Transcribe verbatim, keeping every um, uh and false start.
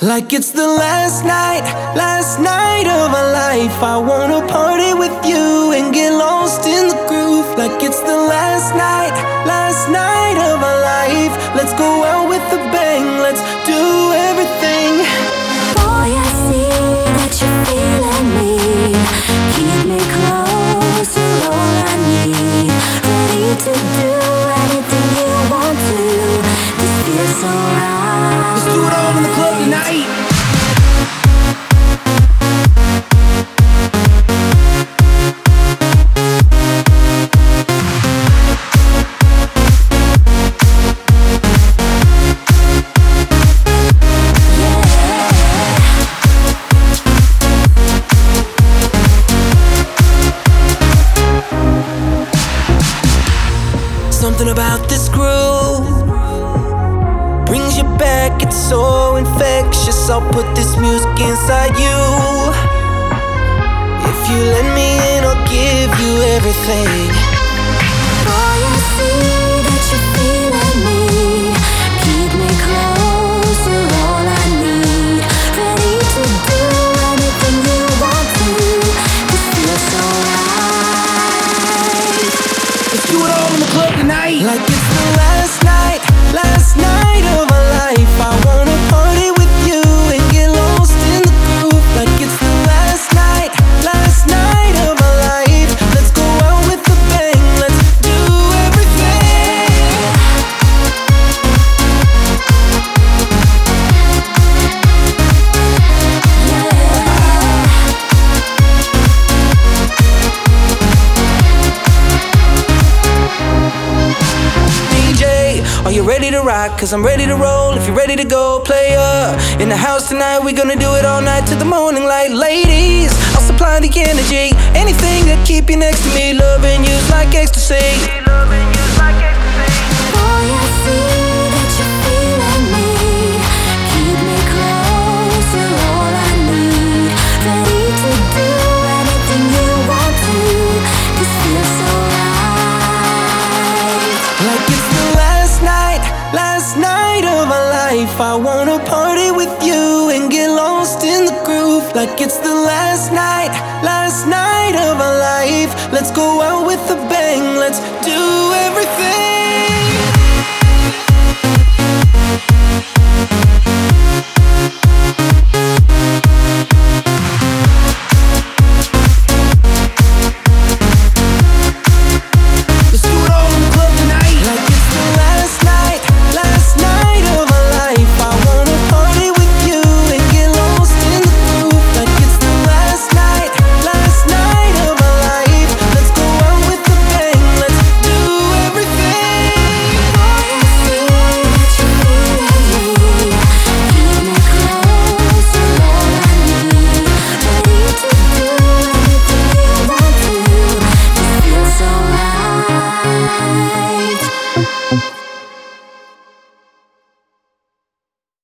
Like it's the last night, last night of our life. I wanna party with you and get lost in the groove. Like it's the last night, last night of our life. Let's go out with a bang, let's do everything. Boy, I see that you're feeling me. Keep me close, you're all I need. Ready to do anything you want to. This feels so right. Let's do it all in the club tonight. Something about this groove brings you back, it's so infectious. I'll put this music inside you. If you let me in, I'll give you everything. Boy, I see that you're feeling me. Keep me close, you're all I need. Ready to do anything you want to. This feels so right. Let's do it all in the club tonight. Like it's the last night, last night of our life. I wanna party with you and get lost in the groove. Like it's the last night, last night of our life. Let's go out with a bang, let's do everything. D J, are you ready to rock? Cause I'm ready to roll. If you're ready to go, player. In the house tonight, we're gonna do it all night till the morning light. Ladies, I'll supply the energy. Anything to keep you next to me. Loving you's like ecstasy. Boy, I see that you're feeling me. Keep me close, you're all I need. Ready to do anything you want to. This feels so right. Like it's the last night, last night of our life. I wanna party with you and get lost in the groove. Like it's the last night, last night of our life. Let's go out with a bang, let's do everything.